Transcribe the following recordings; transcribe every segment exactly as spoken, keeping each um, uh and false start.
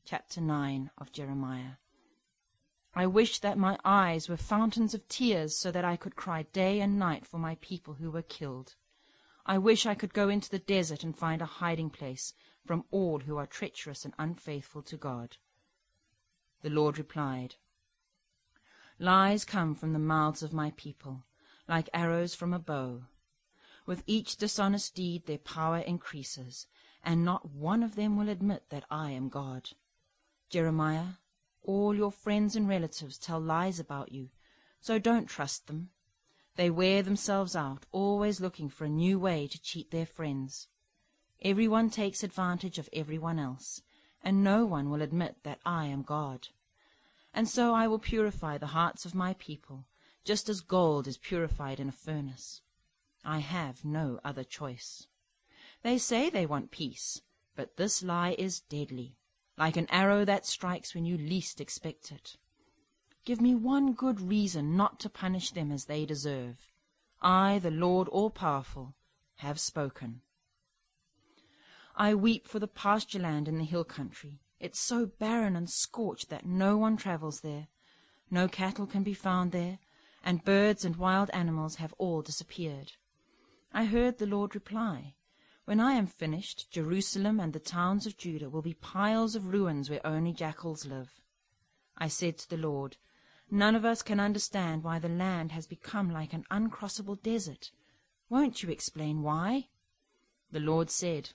chapter nine of Jeremiah. I wish that my eyes were fountains of tears, so that I could cry day and night for my people who were killed. I wish I could go into the desert and find a hiding place from all who are treacherous and unfaithful to God. The Lord replied, Lies come from the mouths of my people, like arrows from a bow. With each dishonest deed their power increases, and not one of them will admit that I am God. Jeremiah, all your friends and relatives tell lies about you, so don't trust them. They wear themselves out, always looking for a new way to cheat their friends. Everyone takes advantage of everyone else, and no one will admit that I am God. And so I will purify the hearts of my people, just as gold is purified in a furnace. I have no other choice. They say they want peace, but this lie is deadly, like an arrow that strikes when you least expect it. Give me one good reason not to punish them as they deserve. I, the Lord all-powerful, have spoken. I weep for the pasture land in the hill country. It's so barren and scorched that no one travels there. No cattle can be found there, and birds and wild animals have all disappeared. I heard the Lord reply, When I am finished, Jerusalem and the towns of Judah will be piles of ruins where only jackals live. I said to the Lord, None of us can understand why the land has become like an uncrossable desert. Won't you explain why? The Lord said,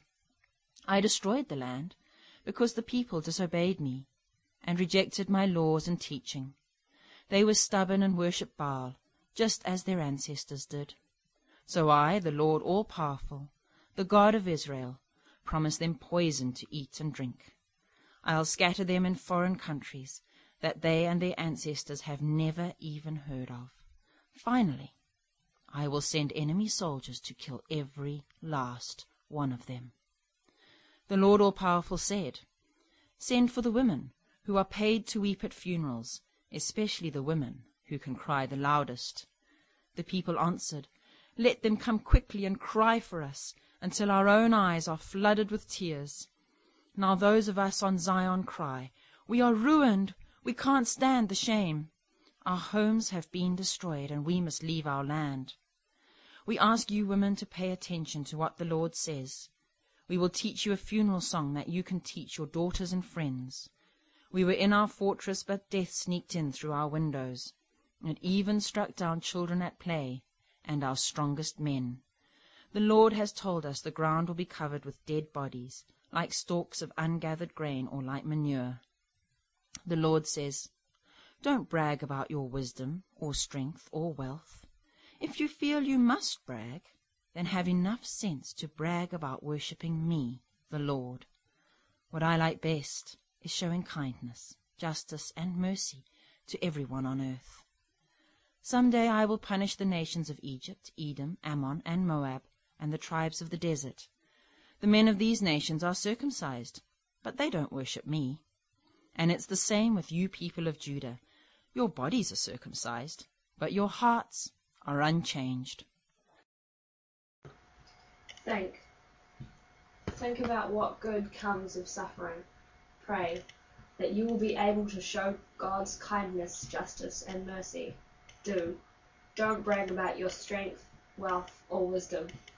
I destroyed the land because the people disobeyed me and rejected my laws and teaching. They were stubborn and worshipped Baal, just as their ancestors did. So I, the Lord all-powerful, the God of Israel, promise them poison to eat and drink. I'll scatter them in foreign countries that they and their ancestors have never even heard of. Finally, I will send enemy soldiers to kill every last one of them. The Lord all-powerful said, Send for the women who are paid to weep at funerals, especially the women who can cry the loudest. The people answered, Let them come quickly and cry for us until our own eyes are flooded with tears. Now those of us on Zion cry, We are ruined, we can't stand the shame. Our homes have been destroyed and we must leave our land. We ask you women to pay attention to what the Lord says. We will teach you a funeral song that you can teach your daughters and friends. We were in our fortress, but death sneaked in through our windows. It even struck down children at play, and our strongest men. The Lord has told us the ground will be covered with dead bodies, like stalks of ungathered grain or like manure. The Lord says, Don't brag about your wisdom or strength or wealth. If you feel you must brag, then have enough sense to brag about worshipping me, the Lord. What I like best is showing kindness, justice, and mercy to everyone on earth. Some day I will punish the nations of Egypt, Edom, Ammon, and Moab, and the tribes of the desert. The men of these nations are circumcised, but they don't worship me. And it's the same with you people of Judah. Your bodies are circumcised, but your hearts are unchanged. Think. Think about what good comes of suffering. Pray that you will be able to show God's kindness, justice, and mercy. Do. Don't brag about your strength, wealth, or wisdom.